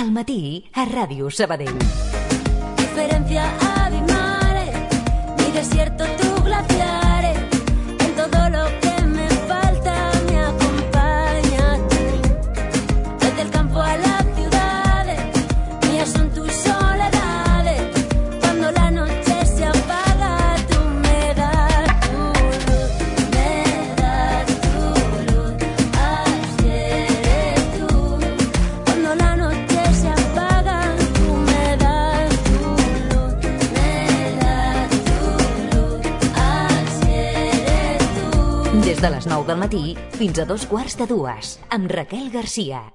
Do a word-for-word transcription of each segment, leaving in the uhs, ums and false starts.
Al matí, a Ràdio Sabadell. Diferencia abismales, mi desierto, tu glaciares, en todo lo que me falta me acompañaste. Desde el campo a las ciudades, mías son tus soledades. Cuando la noche se apaga, tú me das tu luz, me das tu luz, así eres tú. Cuando la noche se apaga, tú me das tu luz, me das tu luz, así eres tú. Des de les nou del matí fins a dos quarts de dues, amb Raquel Garcia.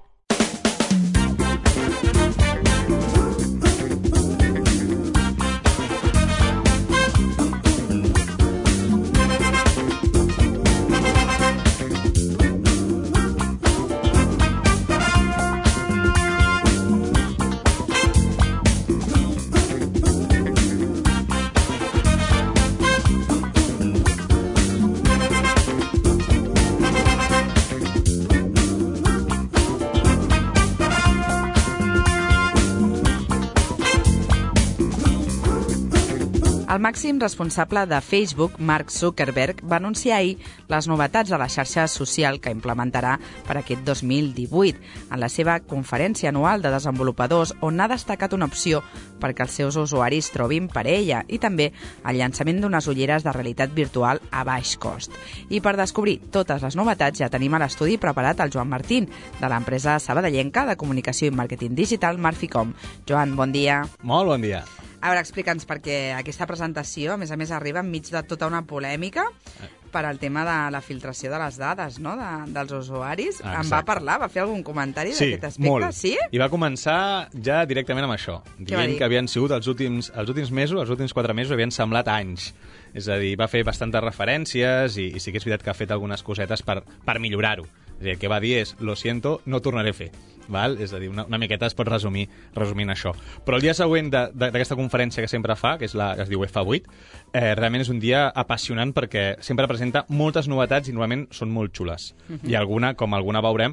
El màxim responsable de Facebook, Mark Zuckerberg, va anunciar ahir les novetats de la xarxa social que implementarà per aquest dos mil divuit en la seva conferència anual de desenvolupadors, on ha destacat una opció perquè els seus usuaris trobin parella i també el llançament d'unes ulleres de realitat virtual a baix cost. I per descobrir totes les novetats ja tenim a l'estudi preparat el Joan Martín, de l'empresa sabadellenca de comunicació i màrqueting digital Marficom. Joan, bon dia. Molt bon dia. A veure, explica'ns, perquè aquesta presentació, a més a més, arriba enmig de tota una polèmica per al tema de la filtració de les dades, no?, de, dels usuaris. Exacte. En va parlar, va fer algun comentari Sí, d'aquest aspecte? molt. Sí, I va començar ja directament amb això, va dient dir? que havien sigut els últims, els últims mesos, els últims quatre mesos havien semblat anys. És a dir, va fer bastantes referències i, i sí que és veritat que ha fet algunes cosetes per, per millorar-ho. És a dir, el que va dir és, lo siento, no tornaré a fer. Val? És a dir, una, una miqueta es pot resumir resumint això. Però el dia següent d'aquesta conferència que sempre fa, que és la que es diu F vuit, eh, realment és un dia apassionant perquè sempre presenta moltes novetats i normalment són molt xules. Uh-huh. I alguna, com alguna veurem,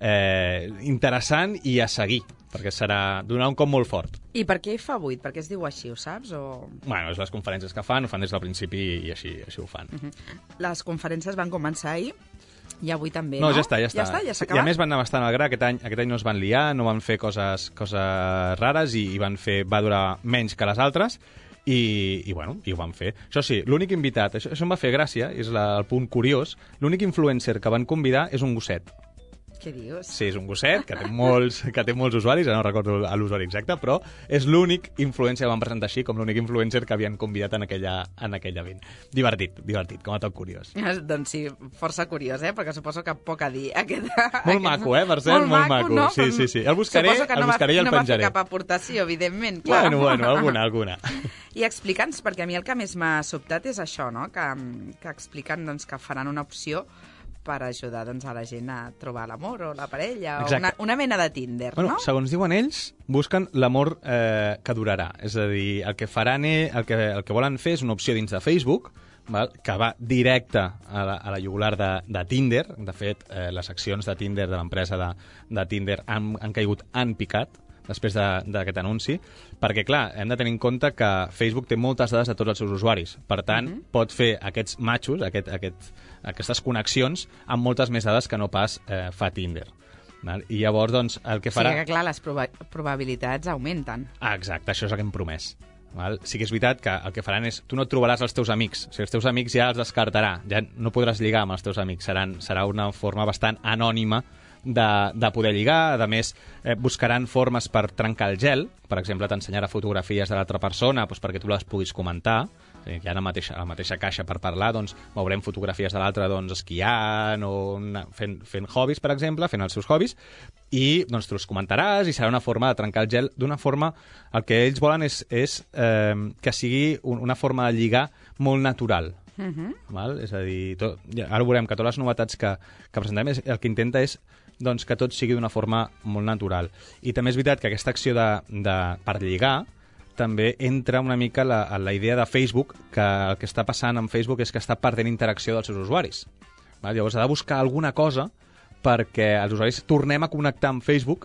eh, interessant i a seguir, perquè serà donar un cop molt fort. I per què F vuit? Per què es diu així, ho saps? O... Bueno, és les conferències que fan, ho fan des del principi i així, així ho fan. Uh-huh. Les conferències van començar ahir i avui també, no? No, ja està, ja està. Ja està, ja s'ha I a acabat? més van anar bastant al gra, aquest any, aquest any no es van liar, no van fer coses, coses rares i, i van fer, va durar menys que les altres i, i bueno, i ho van fer. Això sí, l'únic invitat, això, això em va fer gràcia, és la, el punt curiós, l'únic influencer que van convidar és un gosset. Què dius? Sí, és un gosset que té molts, que té molts usuaris, ara no recordo l'usuari exacte, però és l'únic influencer que van presentar així, com l'únic influencer que havien convidat en aquella, en aquell event. Divertit, divertit, com a tot curiós. Doncs sí, força curiós, eh? Perquè suposo que poc a dir. Aquest, Molt aquest... maco, eh, per cert, molt, molt maco. No? Sí, sí, sí. El buscaré, Suposo que el no buscaré i el va, penjaré. No va fer cap aportació, evidentment. Clar. Bueno, bueno, alguna, alguna. I explica'ns, perquè a mi el que més m'ha sobtat és això, no?, que, que expliquen doncs, que faran una opció per ajudar doncs, a la gent a trobar l'amor o la parella, o una, una mena de Tinder, bueno, no? Segons diuen ells, busquen l'amor eh, que durarà. És a dir, el que faran, el que, el que volen fer és una opció dins de Facebook, val? Que va directe a la, a la jugular de, de Tinder. De fet, eh, les accions de Tinder, de l'empresa de, de Tinder, han, han caigut, han picat després d'aquest anunci, perquè, clar, hem de tenir en compte que Facebook té moltes dades de tots els seus usuaris. Per tant, uh-huh. pot fer aquests matxos, aquest, aquest, aquestes connexions, amb moltes més dades que no pas eh, fa Tinder. I llavors, doncs, el que farà... Sí, que, clar, les proba probabilitats augmenten. Ah, exacte, això és el que hem promès. Val? Sí que és veritat que el que faran és... Tu no et trobaràs els teus amics. O sigui, els teus amics ja els descartarà. Ja no podràs lligar amb els teus amics. Seran, serà una forma bastant anònima de, de poder lligar. A més, eh, buscaran formes per trencar el gel. Per exemple, t'ensenyarà fotografies de l'altra persona doncs, perquè tu les puguis comentar. O sigui, hi ha la mateixa, la mateixa caixa per parlar, doncs veurem fotografies de l'altre doncs, esquiant o una, fent, fent hobbies, per exemple, fent els seus hobbies, i doncs, tu els comentaràs i serà una forma de trencar el gel d'una forma... El que ells volen és, és eh, que sigui una forma de lligar molt natural. Uh-huh. Val? És a dir, tot, ja, ara veurem que totes les novetats que, que presentem és, el que intenta és doncs, que tot sigui d'una forma molt natural. I també és veritat que aquesta acció de, de, per lligar també entra una mica la, la idea de Facebook, que el que està passant amb Facebook és que està perdent interacció dels seus usuaris. Val? Llavors ha de buscar alguna cosa perquè els usuaris tornem a connectar amb Facebook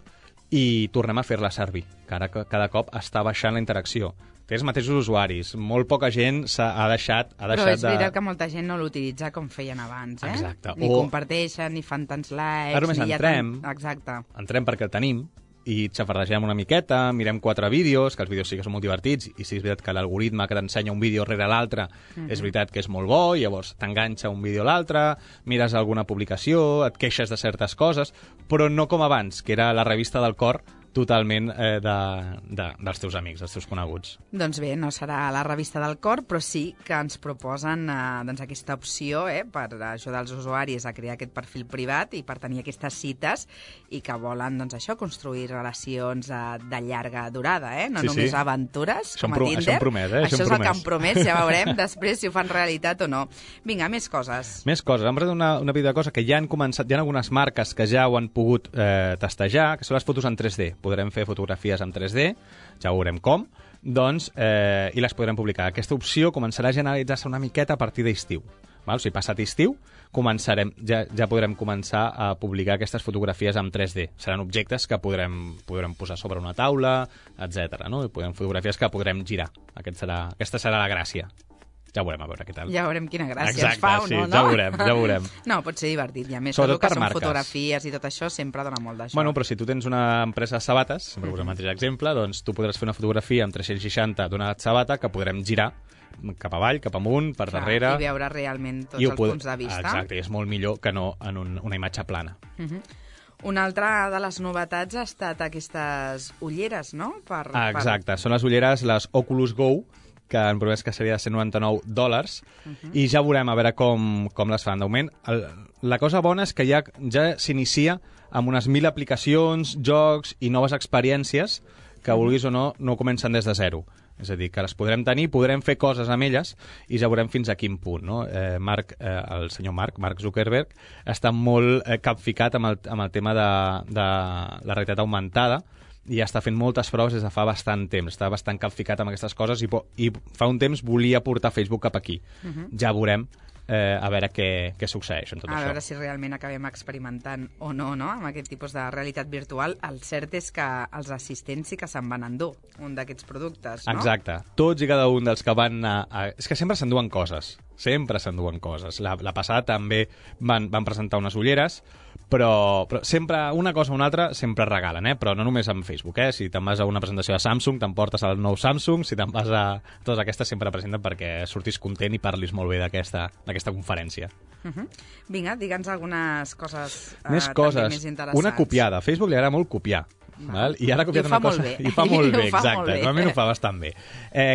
i tornem a fer-la servir, que ara cada cop està baixant la interacció. Té els mateixos usuaris, molt poca gent s'ha ha deixat, ha deixat Però és veritat de... que molta gent no l'utilitza com feien abans, eh? Exacte. Ni O... comparteixen, ni fan tants likes... Ara només ni entrem, ja tan... Exacte. entrem perquè el tenim, i xafarregem una miqueta, mirem quatre vídeos, que els vídeos sí que són molt divertits, i sí és veritat que l'algoritme que t'ensenya un vídeo rere l'altre mm-hmm. és veritat que és molt bo, i llavors t'enganxa un vídeo a l'altre, mires alguna publicació, et queixes de certes coses, però no com abans, que era la revista del cor, totalment eh, de, de, dels teus amics, dels teus coneguts. Doncs bé, no serà la revista del cor, però sí que ens proposen eh, doncs aquesta opció eh, per ajudar els usuaris a crear aquest perfil privat i per tenir aquestes cites i que volen doncs, això construir relacions eh, de llarga durada, eh? no sí, només sí. aventures, això com a Tinder. Això em promet, eh? Això, això és el que em promet, ja veurem després si ho fan realitat o no. Vinga, més coses. Més coses. Hem presentat una, una petita cosa que ja han començat, hi ha algunes marques que ja ho han pogut eh, testejar, que són les fotos en tres D. Podrem fer fotografies en tres D, ja veurem com, doncs, eh, i les podrem publicar. Aquesta opció començarà a generalitzar-se una miqueta a partir d'estiu. Val? O sigui, passat estiu, començarem, ja, ja podrem començar a publicar aquestes fotografies en tres D. Seran objectes que podrem, podrem posar sobre una taula, etcètera. No? I podrem, fotografies que podrem girar. Aquest serà, aquesta serà la gràcia. Ja veurem a veure què tal. Ja veurem quina gràcia Exacte, ens fa o sí, no, no? ja veurem, ja veurem. No, pot ser divertit, i a més Sobretot tot que per són marques. fotografies i tot això sempre dona molt d'això. Bueno, però si tu tens una empresa de sabates, sempre posem el mateix exemple, doncs tu podràs fer una fotografia amb tres-cents seixanta d'una sabata que podrem girar cap avall, cap amunt, per Clar, darrere... I veure realment tots i els pod... punts de vista. Exacte, i és molt millor que no en un, una imatge plana. Uh -huh. Una altra de les novetats ha estat aquestes ulleres, no? Per, Ah, exacte, per... són les ulleres, les Oculus Go, que han promès que seria de cent noranta-nou dòlars, uh -huh. i ja veurem a veure com, com les fan. D'augment, la cosa bona és que ja, ja s'inicia amb unes mil aplicacions, jocs i noves experiències que, uh -huh. vulguis o no, no comencen des de zero. És a dir, que les podrem tenir, podrem fer coses amb elles i ja veurem fins a quin punt. No? Eh, Mark, eh, el senyor Mark, Mark Zuckerberg, està molt eh, capficat amb el, amb el tema de, de la realitat augmentada, i ja està fent moltes proves des de fa bastant temps. Està bastant capficat amb aquestes coses i, i fa un temps volia portar Facebook cap aquí. Uh-huh. Ja veurem eh, a veure què, què succeeix en tot a això. A veure si realment acabem experimentant o no, no, amb aquest tipus de realitat virtual. El cert és que els assistents sí que se'n van endur un d'aquests productes, no? Exacte. Tots i cada un dels que van anar... A... És que sempre s'enduen coses. Sempre s'enduen coses. La, la passada també van, van presentar unes ulleres, però, però sempre una cosa o una altra sempre regalen, eh? Però no només amb Facebook, eh? Si te'n vas a una presentació de Samsung, t'emportes el nou Samsung, si te'n vas a... Totes aquestes sempre presenten perquè sortis content i parlis molt bé d'aquesta conferència. Uh -huh. Vinga, digue'ns algunes coses eh, més coses. Més interessants. Una copiada. A Facebook li agrada molt copiar. Val? I ara ha copiat I ho fa una cosa... molt bé. I fa molt bé, I ho fa exacte. molt bé. Normalment ho fa bastant bé. Eh,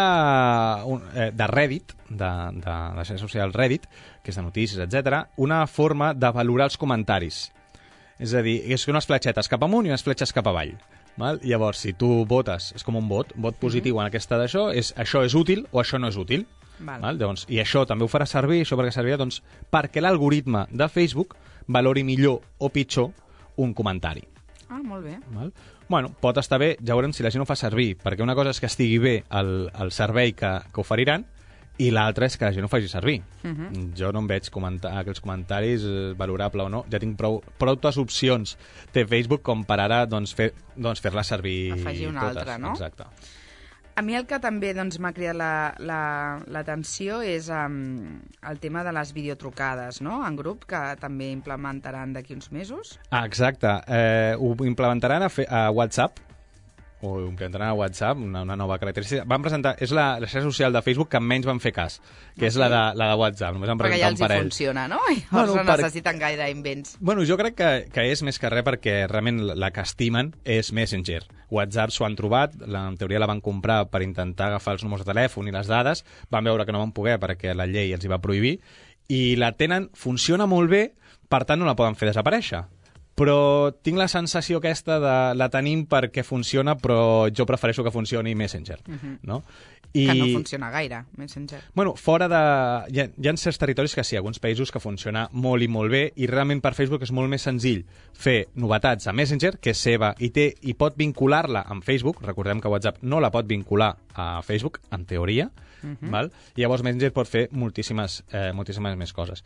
copiar un, eh, de Reddit, de, de la xarxa social Reddit, que és de notícies, etcètera, una forma de valorar els comentaris. És a dir, és unes fletxetes cap amunt i unes fletxes cap avall. Val? Llavors, si tu votes, és com un vot, vot positiu mm-hmm. en aquesta d'això, és això és útil o això no és útil. Val. Val? Doncs, i això també ho farà servir, això perquè servirà doncs, perquè l'algoritme de Facebook valori millor o pitjor un comentari. Ah, molt bé. Val? Bueno, pot estar bé, ja veurem si la gent ho fa servir, perquè una cosa és que estigui bé el, el servei que, que oferiran, i l'altra és que la gent ho faci servir. Uh -huh. Jo no em veig comentar aquells comentaris, eh, valorable o no. Ja tinc prou, prou opcions de Facebook com per ara doncs, fer, doncs, fer-la servir afegir una totes. altra, no? Exacte. A mi el que també doncs, m'ha cridat l'atenció la, la, és um, el tema de les videotrucades, no?, en grup, que també implementaran d'aquí uns mesos. Ah, exacte. Eh, ho implementaran a, fe, a WhatsApp, o ho implementaran a WhatsApp, una, una nova característica. Van presentar, és la, la xarxa social de Facebook que menys van fer cas, que és la de, la de WhatsApp. Només han perquè ja els un parell. funciona, no? I bueno, no per... necessiten gaire invents. Bueno, jo crec que, que és més que res perquè realment la que estimen és Messenger. WhatsApp s'ho han trobat, la, en teoria la van comprar per intentar agafar els números de telèfon i les dades, van veure que no van poder perquè la llei els hi va prohibir, i la tenen, funciona molt bé, per tant no la poden fer desaparèixer. Però tinc la sensació aquesta de la tenim perquè funciona, però jo prefereixo que funcioni Messenger. Uh-huh. No? I... Que no funciona gaire, Messenger. Bueno, fora de... Hi ha, hi ha certs territoris que sí, alguns països que funciona molt i molt bé, i realment per Facebook és molt més senzill fer novetats a Messenger, que és seva, i, té, i pot vincular-la amb Facebook. Recordem que WhatsApp no la pot vincular a Facebook, en teoria. Uh-huh. Val? I llavors Messenger pot fer moltíssimes, eh, moltíssimes més coses.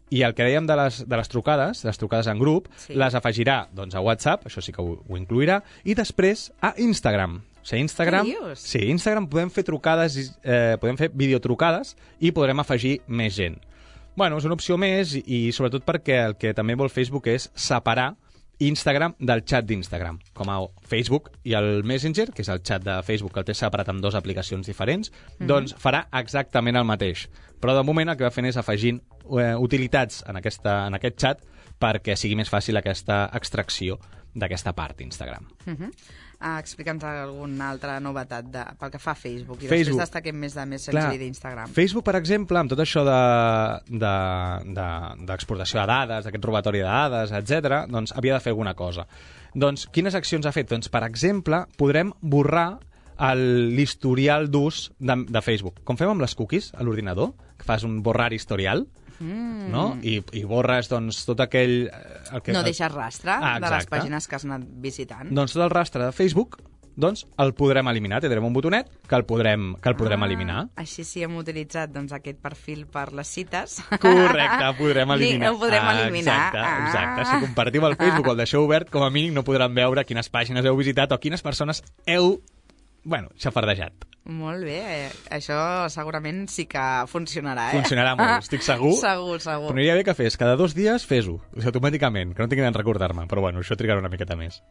I el que dèiem de les, de les trucades, les trucades en grup, Sí. les afegirà doncs, a WhatsApp, això sí que ho, ho incluirà, i després a Instagram. O sigui, Instagram, Què dius? sí, Instagram podem fer trucades, eh, podem fer videotrucades i podrem afegir més gent. Bueno, és una opció més i, i sobretot perquè el que també vol Facebook és separar Instagram del xat d'Instagram. Com a Facebook i el Messenger, que és el xat de Facebook que el té separat amb dues aplicacions diferents, mm-hmm. doncs farà exactament el mateix. Però de moment el que va fent és afegint eh, utilitats en, aquesta, en aquest xat perquè sigui més fàcil aquesta extracció d'aquesta part d'Instagram. Uh-huh. Uh, Explica'ns alguna altra novetat de, pel que fa a Facebook i Facebook. després destaquem més de Messenger Clar, i d'Instagram. Facebook, per exemple, amb tot això d'exportació de, de, de, de dades, d'aquest robatori de dades, etcètera, doncs havia de fer alguna cosa. Doncs quines accions ha fet? Doncs, per exemple, podrem borrar el- l'historial d'ús de, de Facebook. Com fem amb les cookies a l'ordinador, que fas un borrar historial, Mm. no? I, i borres doncs, tot aquell... eh, El que, No deixes rastre Ah, de les exacte. pàgines que has anat visitant. Doncs tot el rastre de Facebook doncs el podrem eliminar. Tindrem un botonet que el podrem, que el podrem Ah, eliminar. Així sí hem utilitzat doncs, aquest perfil per les cites. Correcte, podrem I eliminar. ho podrem eliminar. Exacte, Ah. exacte. Si compartiu el Facebook o el deixeu obert, com a mínim no podran veure quines pàgines heu visitat o quines persones heu, bueno, xafardejat. Molt bé, eh, això segurament sí que funcionarà, eh? Funcionarà molt, estic segur. Segur, segur. Però aniria bé que fes cada dos dies, fes-ho, o sigui, automàticament, que no tinguin de recordar-me. Però bueno, això trigarà una miqueta més.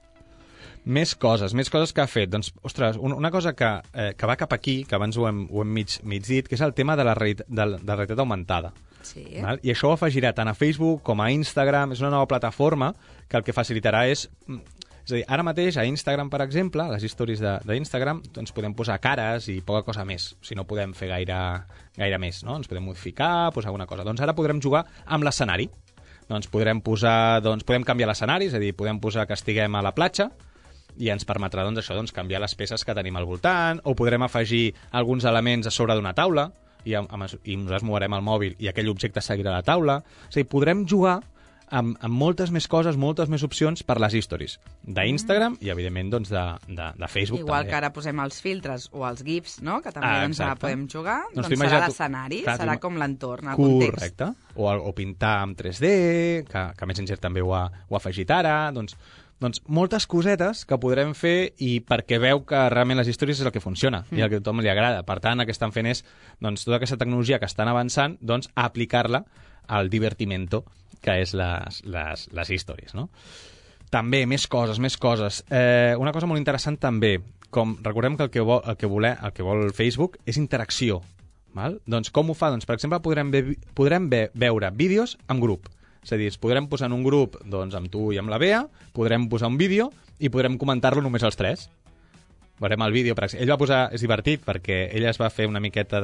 Més coses, més coses que ha fet. Doncs, ostres, un- una cosa que, eh, que va cap aquí, que abans ho hem, ho hem mig, mig dit, que és el tema de la, reali de la, de la realitat augmentada. Sí. Val? I això ho afegirà tant a Facebook com a Instagram. És una nova plataforma que el que facilitarà és... mm, És a dir, ara mateix a Instagram, per exemple, a les stories d'Instagram, doncs podem posar cares i poca cosa més. Si no podem fer gaire, gaire més, no? Ens podem modificar, posar alguna cosa. Doncs ara podrem jugar amb l'escenari. Doncs podrem posar, doncs podem canviar l'escenari, és a dir, podem posar que estiguem a la platja i ens permetrà doncs, això, doncs, canviar les peces que tenim al voltant, o podrem afegir alguns elements a sobre d'una taula i, amb, amb, i nosaltres mourem el mòbil i aquell objecte seguirà a la taula. És a dir, podrem jugar amb, amb moltes més coses, moltes més opcions per les stories d'Instagram i, evidentment, doncs, de, de, de Facebook. Igual també. que ara posem els filtres o els GIFs, no? Que també Ah, doncs, ara exacte. podem jugar. Doncs Doncs, tu serà imagina't- l'escenari, Clar, serà tu- com l'entorn, el context. Correcte. O, o pintar amb tres D, que, que Messenger també ho ha, ho ha afegit ara. Doncs, doncs moltes cosetes que podrem fer i perquè veu que realment les històries és el que funciona mm. i el que a tothom li agrada. Per tant, el que estan fent és doncs, tota aquesta tecnologia que estan avançant, doncs, aplicar-la al divertimento que és les, les, les històries, no? També, més coses, més coses. Eh, una cosa molt interessant també, com recordem que el que vol, el que voler, el que vol Facebook és interacció. Val? Doncs com ho fa? Doncs, per exemple, podrem, ve, podrem ve, veure vídeos en grup. És a dir, ens podrem posar en un grup doncs, amb tu i amb la Bea, podrem posar un vídeo i podrem comentar-lo només els tres. Veurem el vídeo, per exemple. Ell va posar... És divertit, perquè ella es va fer una miqueta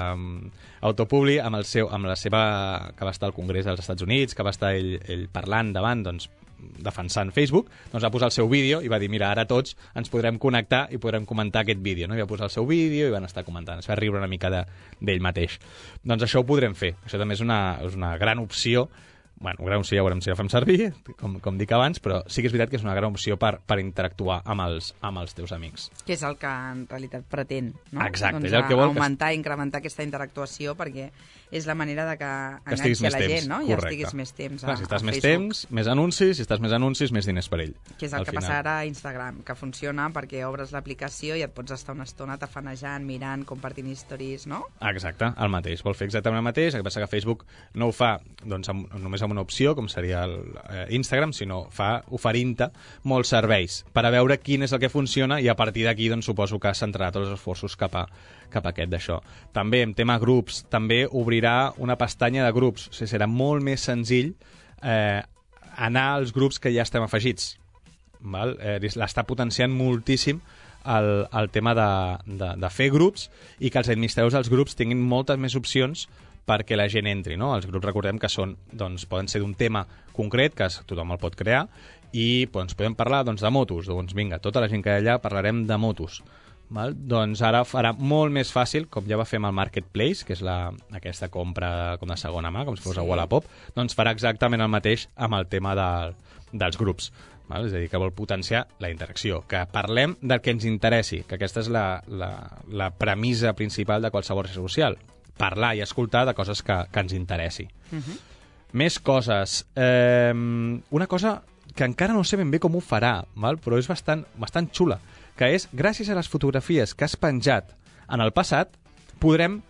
d'autopubli amb, el seu, amb la seva... que va estar al Congrés dels Estats Units, que va estar ell, ell parlant davant, doncs, defensant Facebook, doncs va posar el seu vídeo i va dir, mira, ara tots ens podrem connectar i podrem comentar aquest vídeo, no? I va posar el seu vídeo i van estar comentant. Es va riure una mica d'ell de, mateix. Doncs això ho podrem fer. Això també és una, és una gran opció. Bueno, gran opció ja veurem si la fem servir, com, com dic abans, però sí que és veritat que és una gran opció per, per interactuar amb els, amb els teus amics. Que és el que en realitat pretén, no? Exacte, doncs és el que vol que- augmentar i incrementar aquesta interactuació perquè és la manera de que Que estiguis enganxi més la temps, gent, no? I correcte. estiguis més temps Clar, a, si estàs a més Facebook. temps, més anuncis, si estàs més anuncis, més diners per ell. Que és el al que final. passa ara a Instagram, que funciona perquè obres l'aplicació i et pots estar una estona tafanejant, mirant, compartint stories, no? Exacte, el mateix. Vol fer exactament el mateix, el que passa que Facebook no ho fa doncs, amb, només amb una opció, com seria el, eh, Instagram, sinó fa oferint-te molts serveis per a veure quin és el que funciona i a partir d'aquí doncs, suposo que centrarà tots els esforços cap a, cap a aquest d'això. També, en tema grups, també obrirà una pestanya de grups. O sigui, serà molt més senzill eh, anar als grups que ja estem afegits. Val? Eh, l'està potenciant moltíssim el, el tema de, de, de fer grups i que els administradors dels grups tinguin moltes més opcions perquè la gent entri, no? Els grups recordem que són, doncs, poden ser d'un tema concret, que tothom el pot crear, i doncs, podem parlar doncs, de motos. Doncs vinga, tota la gent que hi ha allà parlarem de motos. Val? Doncs ara farà molt més fàcil, com ja va fer amb el Marketplace, que és la, aquesta compra com de segona mà, com si fos Sí. a Wallapop, doncs farà exactament el mateix amb el tema de, dels grups. Val? És a dir, que vol potenciar la interacció, que parlem del que ens interessi, que aquesta és la, la, la premissa principal de qualsevol xarxa social, parlar i escoltar de coses que, que ens interessi. Uh -huh. Més coses. Eh, una cosa que encara no sé ben bé com ho farà, val? Però és bastant, bastant xula, que és, gràcies a les fotografies que has penjat en el passat, podrem,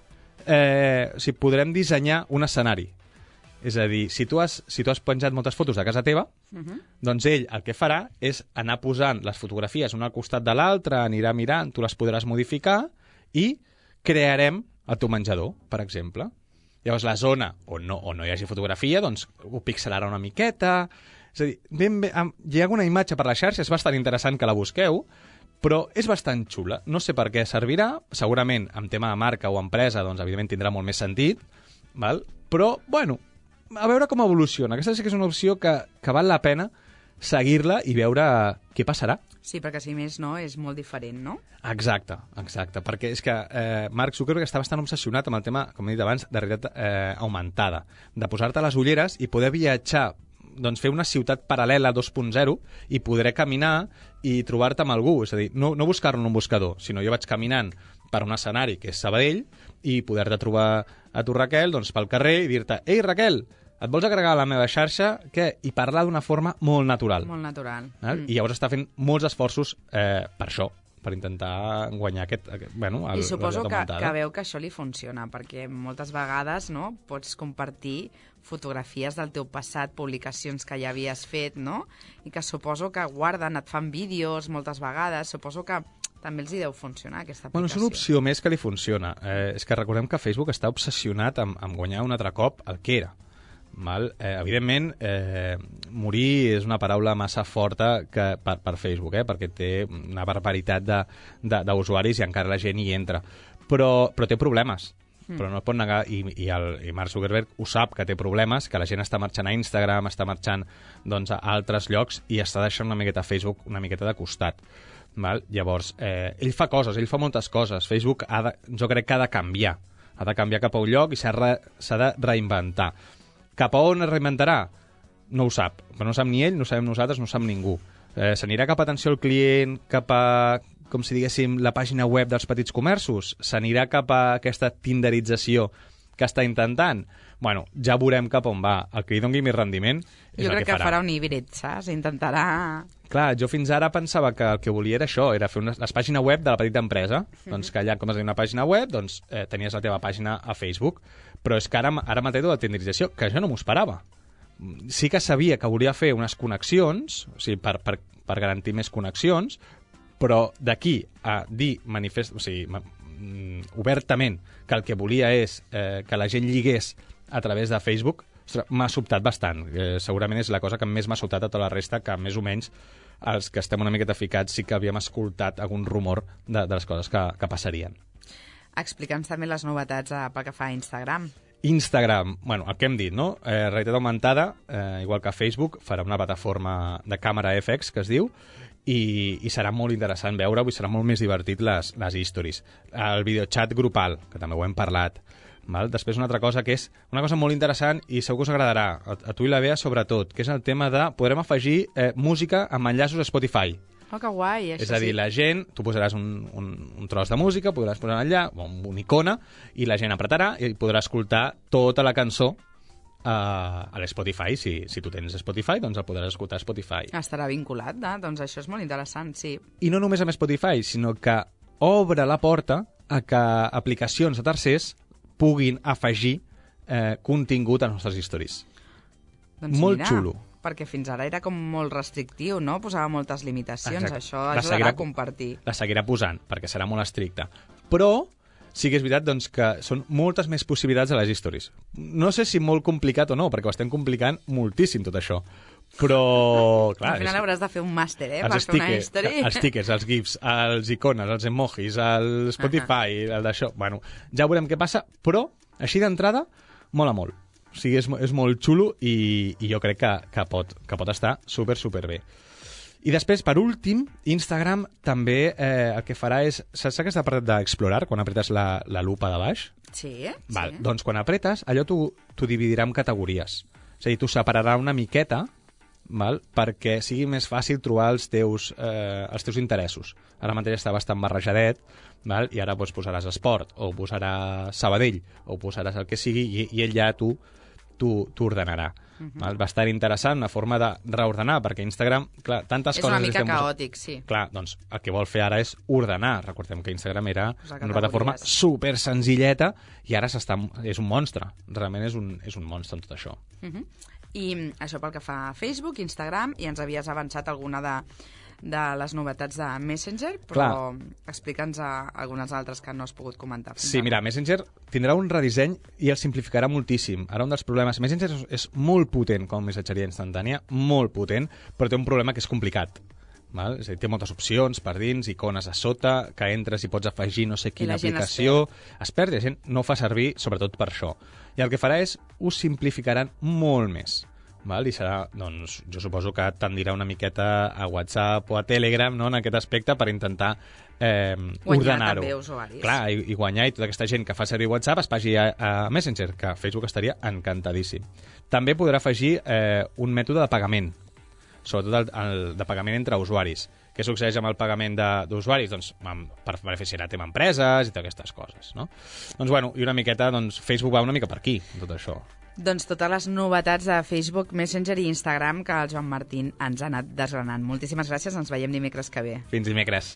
eh, o sigui, podrem dissenyar un escenari. És a dir, si tu has, si tu has penjat moltes fotos de casa teva, uh-huh. doncs ell el que farà és anar posant les fotografies una al costat de l'altra, anirà mirant, tu les podràs modificar i crearem el teu menjador, per exemple. Llavors la zona on no, on no hi hagi fotografia, doncs ho pixelarà una miqueta. És a dir, ben bé, hi ha una imatge per la xarxa, és bastant interessant que la busqueu, però és bastant xula. No sé per què servirà, segurament en tema de marca o empresa, doncs evidentment tindrà molt més sentit, val? Però, bueno, a veure com evoluciona. Aquesta sí que és una opció que, que val la pena seguir-la i veure què passarà. Sí, perquè si més no, és molt diferent, no? Exacte, exacte, perquè és que eh, Mark Zuckerberg està bastant obsessionat amb el tema, com he dit abans, de realitat eh, augmentada, de posar-te les ulleres i poder viatjar, doncs fer una ciutat paral·lela dos punt zero i podré caminar i trobar-te amb algú, és a dir, no, no buscar-lo en un buscador, sinó jo vaig caminant per un escenari que és Sabadell i poder-te trobar a tu, Raquel, doncs pel carrer i dir-te, ei, Raquel, et vols agregar a la meva xarxa? Què? I parlar d'una forma molt natural. Molt natural. Mm. I llavors està fent molts esforços eh, per això, per intentar guanyar aquest... aquest bueno, el, I suposo que, que veu que això li funciona, perquè moltes vegades, no, pots compartir fotografies del teu passat, publicacions que ja havies fet, no? I que suposo que guarden, et fan vídeos moltes vegades, suposo que també els hi deu funcionar aquesta aplicació. Bueno, és una opció més que li funciona. Eh, és que recordem que Facebook està obsessionat amb, amb guanyar un altre cop el que era. Val? Eh, evidentment, eh, morir és una paraula massa forta que, per, per Facebook, eh, perquè té una barbaritat d'usuaris i encara la gent hi entra. Però, però té problemes. Mm. Però no es pot negar, i, i, el, i Mark Zuckerberg ho sap, que té problemes, que la gent està marxant a Instagram, està marxant doncs, a altres llocs i està deixant una miqueta Facebook una miqueta de costat. Val? Llavors, eh, ell fa coses, ell fa moltes coses. Facebook ha de, jo crec que ha de canviar. Ha de canviar cap a un lloc i s'ha re, de reinventar. Cap a on es reinventarà? No ho sap. Però no sap ni ell, no sabem nosaltres, no sap ningú. Eh, S'anirà cap a atenció al client, cap a, com si diguéssim, la pàgina web dels petits comerços? S'anirà cap a aquesta tinderització que està intentant? Bueno, ja veurem cap on va. El que li doni més rendiment és jo el que farà. Jo crec que farà un híbrid, saps? Intentarà... Clar, jo fins ara pensava que el que volia era això, era fer una, les pàgines web de la petita empresa. Mm-hmm. Doncs que allà, com has dit una pàgina web, doncs eh, tenies la teva pàgina a Facebook. Però és que ara, ara m'ha tret la tenderització, que jo no m'ho esperava. Sí que sabia que volia fer unes connexions, o sigui, per, per, per garantir més connexions, però d'aquí a dir manifest, o sigui, obertament que el que volia és eh, que la gent lligués a través de Facebook, m'ha sobtat bastant. Eh, segurament és la cosa que més m'ha sobtat a tota la resta, que més o menys els que estem una miqueta ficats sí que havíem escoltat algun rumor de, de les coses que, que passarien. Explica'ns també les novetats eh, pel que fa a Instagram. Instagram, bueno, el que hem dit, no? Eh, realitat augmentada, eh, igual que Facebook, farà una plataforma de càmera F X, que es diu, i, i serà molt interessant veure-ho i serà molt més divertit les, les stories. El videochat grupal, que també ho hem parlat. Val? Després una altra cosa que és una cosa molt interessant i segur que us agradarà, a, a tu i la Bea sobretot, que és el tema de podrem afegir eh, música amb enllaços a Spotify. Oh, que guai, això És a dir, sí. la gent, tu posaràs un, un, un tros de música, podràs posar allà, un, una icona, i la gent apretarà i podrà escoltar tota la cançó uh, a l'Spotify. Si, si tu tens Spotify, doncs el podràs escoltar a Spotify. Estarà vinculat, eh? Doncs això és molt interessant, sí. I no només amb Spotify, sinó que obre la porta a que aplicacions de tercers puguin afegir eh, contingut a les nostres stories. Doncs molt mira, xulo. Perquè fins ara era com molt restrictiu, no? Posava moltes limitacions. Exacte. Això La ajudarà seguirà, a compartir. La seguirà posant, perquè serà molt estricta. Però sí que és veritat doncs, que són moltes més possibilitats a les stories. No sé si molt complicat o no, perquè ho estem complicant moltíssim tot això. Però, clar... Al final és... hauràs de fer un màster, eh? Els Per fer una history. Els tickets, els gifs, els icones, els emojis, el Spotify, uh -huh. el d'això... Bueno, ja veurem què passa, però, així d'entrada, mola molt. O sigui, és, és molt xulo i, i jo crec que, que, pot, que pot estar super, super bé. I després, per últim, Instagram també eh, el que farà és... Saps aquest apartat d'explorar, quan apretes la, la lupa de baix? Sí, Val, sí. Doncs quan apretes, allò t'ho dividirà en categories. És a dir, t'ho separarà una miqueta, val? Perquè sigui més fàcil trobar els teus, eh, els teus interessos. Ara mateix està bastant barrejadet, val? I ara doncs, posaràs esport, o posaràs Sabadell, o posaràs el que sigui, i, i ell ja tu t'ho ordenarà. Uh-huh. Val? Bastant interessant, una forma de reordenar, perquè Instagram, clar, tantes és coses... És una mica estem... caòtic, sí. Clar, doncs el que vol fer ara és ordenar. Recordem que Instagram era una plataforma categories. super senzilleta i ara s'està és un monstre. Realment és un, és un monstre en tot això. Uh-huh. I això pel que fa a Facebook, Instagram, i ens havies avançat alguna de, de les novetats de Messenger, però explica'ns algunes altres que no has pogut comentar. Sí, mira, Messenger tindrà un redisseny i el simplificarà moltíssim. Ara un dels problemes... Messenger és, és molt potent com a missatgeria instantània, molt potent, però té un problema que és complicat. Val? És a dir, té moltes opcions per dins, icones a sota, que entres i pots afegir no sé quina aplicació. Es perd, i la gent no ho fa servir, sobretot per això. I el que farà és, ho simplificaran molt més. Val? I serà, doncs, jo suposo que tendirà una miqueta a WhatsApp o a Telegram, no?, en aquest aspecte, per intentar eh, ordenar-ho. També usuaris. Clar, i, i guanyar, i tota aquesta gent que fa servir WhatsApp es pagi a, a Messenger, que Facebook estaria encantadíssim. També podrà afegir eh, un mètode de pagament, sobretot el, el de pagament entre usuaris. Què succeeix amb el pagament d'usuaris? Doncs amb, per beneficiar tema empreses i totes aquestes coses, no? Doncs, bueno, i una miqueta, doncs, Facebook va una mica per aquí, tot això. Doncs totes les novetats de Facebook, Messenger i Instagram que el Joan Martín ens ha anat desgranant. Moltíssimes gràcies, ens veiem dimecres que ve. Fins dimecres.